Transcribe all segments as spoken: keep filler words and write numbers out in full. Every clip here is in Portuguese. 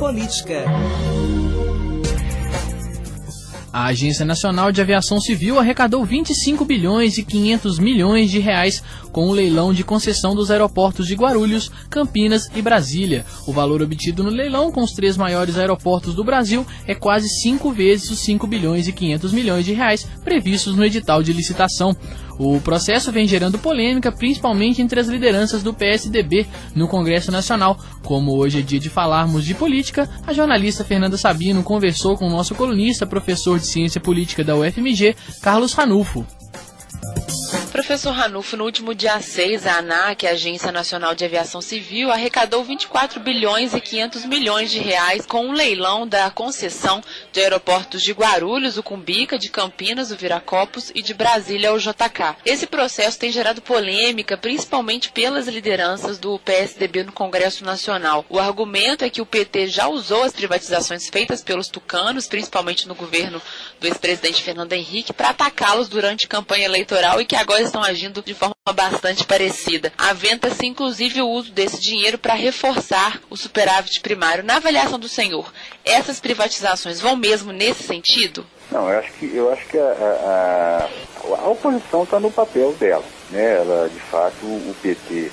Política. A Agência Nacional de Aviação Civil arrecadou vinte e cinco bilhões e quinhentos milhões de reais com o leilão de concessão dos aeroportos de Guarulhos, Campinas e Brasília. O valor obtido no leilão com os três maiores aeroportos do Brasil é quase cinco vezes os cinco bilhões e quinhentos milhões de reais previstos no edital de licitação. O processo vem gerando polêmica, principalmente entre as lideranças do P S D B no Congresso Nacional. Como hoje é dia de falarmos de política, a jornalista Fernanda Sabino conversou com o nosso colunista, professor de Ciência Política da U F M G, Carlos Ranulfo. Professor Ranulfo, no último dia seis, a ANAC, a Agência Nacional de Aviação Civil, arrecadou vinte e quatro bilhões e quinhentos milhões de reais com um leilão da concessão de aeroportos de Guarulhos, o Cumbica, de Campinas, o Viracopos e de Brasília, o J K. Esse processo tem gerado polêmica, principalmente pelas lideranças do P S D B no Congresso Nacional. O argumento é que o P T já usou as privatizações feitas pelos tucanos, principalmente no governo do ex-presidente Fernando Henrique, para atacá-los durante campanha eleitoral e que agora estão agindo de forma bastante parecida. Aventa-se, inclusive, o uso desse dinheiro para reforçar o superávit primário. Na avaliação do senhor, essas privatizações vão mesmo nesse sentido? Não, eu acho que, eu acho que a, a, a oposição está no papel dela, né? Ela, de fato, o P T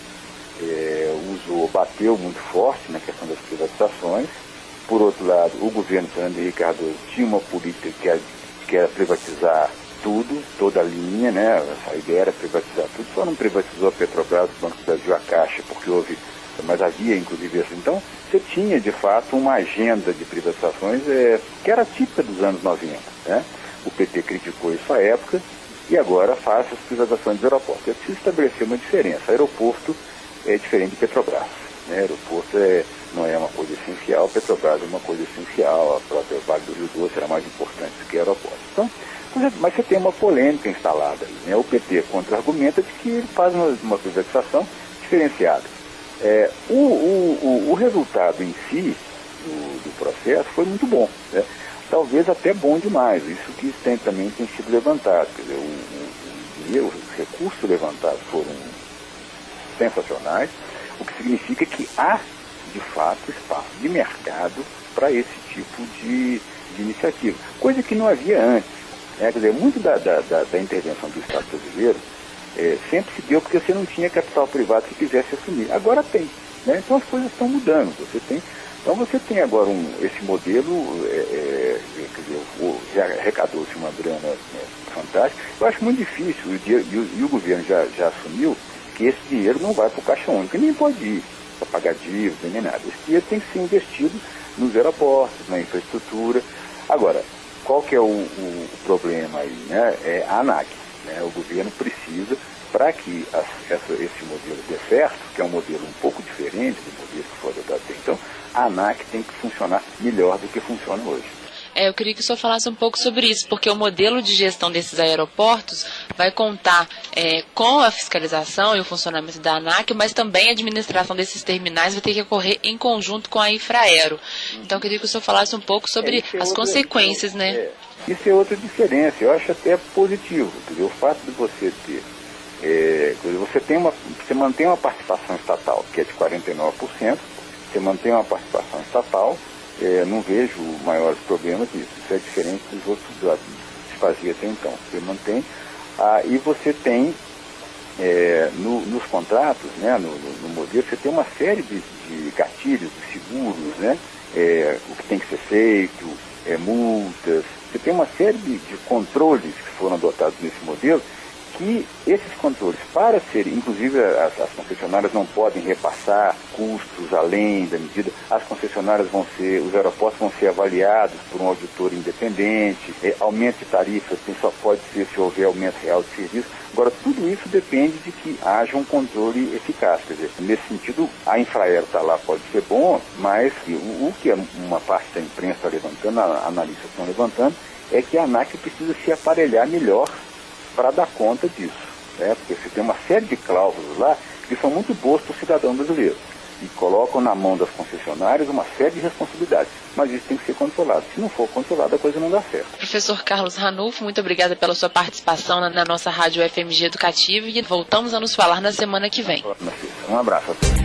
é, usou, bateu muito forte na questão das privatizações. Por outro lado, o governo Fernando Henrique Cardoso tinha uma política que era, que era privatizar tudo, toda a linha, né? A ideia era privatizar tudo, só não privatizou a Petrobras, o Banco do Brasil, a Caixa, porque houve, mas havia inclusive isso. Então, você tinha de fato uma agenda de privatizações é, que era típica dos anos noventa, né? O P T criticou isso à época e agora faz as privatizações dos aeroportos. É preciso estabelecer uma diferença. Aeroporto é diferente de Petrobras, né? Aeroporto é, não é uma coisa essencial, Petrobras é uma coisa essencial, a própria Vale do Rio Doce era mais importante do que aeroporto. Então, mas você tem uma polêmica instalada ali, né? O P T contra-argumenta de que ele faz uma, uma privatização diferenciada. É, o, o, o, o resultado em si do, do processo foi muito bom, né? Talvez até bom demais, isso que tem, também tem sido levantado. Quer dizer, o, o dinheiro, os recursos levantados foram sensacionais, o que significa que há, de fato, espaço de mercado para esse tipo de, de iniciativa, coisa que não havia antes. É, quer dizer, muito da, da, da, da intervenção do Estado brasileiro é, sempre se deu porque você não tinha capital privado que quisesse assumir. Agora tem, né? Então as coisas estão mudando. Você tem, então você tem agora um, esse modelo, é, é, quer dizer, o, já arrecadou-se uma grana é, fantástica. Eu acho muito difícil, e o, e o, e o governo já, já assumiu que esse dinheiro não vai para o Caixa Único, nem pode ir para pagar dívidas, nem nada. Esse dinheiro tem que ser investido nos aeroportos, na infraestrutura. Agora, qual que é o, o problema aí, né? É a ANAC, né? O governo precisa, para que as, essa, esse modelo dê certo, que é um modelo um pouco diferente do modelo que foi adotado até então, a ANAC tem que funcionar melhor do que funciona hoje. É, eu queria que o senhor falasse um pouco sobre isso, porque o modelo de gestão desses aeroportos vai contar é, com a fiscalização e o funcionamento da ANAC, mas também a administração desses terminais vai ter que ocorrer em conjunto com a Infraero. Então eu queria que o senhor falasse um pouco sobre é, é as outra, consequências, é, né? É, isso é outra diferença, eu acho até positivo, quer dizer, o fato de você ter, é, você, tem uma, você mantém uma participação estatal, que é de quarenta e nove por cento, você mantém uma participação estatal, É, não vejo maiores problemas nisso. Isso é diferente dos outros que se fazia até então. Você mantém, ah, e você tem é, no, nos contratos, né, no, no, no modelo, você tem uma série de, de gatilhos, de seguros, né, é, o que tem que ser feito, é, multas. Você tem uma série de, de controles que foram adotados nesse modelo, que esses controles, para serem, inclusive as, as concessionárias não podem repassar custos além da medida, as concessionárias vão ser, os aeroportos vão ser avaliados por um auditor independente, é, aumento de tarifas só pode ser se houver aumento real de serviço. Agora, tudo isso depende de que haja um controle eficaz. Quer dizer, nesse sentido, a Infraero está lá, pode ser bom, mas o, o que uma parte da imprensa está levantando, a, analistas estão levantando, é que a ANAC precisa se aparelhar melhor para dar conta disso, né? Porque você tem uma série de cláusulas lá que são muito boas para o cidadão brasileiro e colocam na mão das concessionárias uma série de responsabilidades, mas isso tem que ser controlado. Se não for controlado, a coisa não dá certo. Professor Carlos Ranulfo, muito obrigada pela sua participação na, na nossa rádio F M G Educativa e voltamos a nos falar na semana que vem. Um abraço a todos.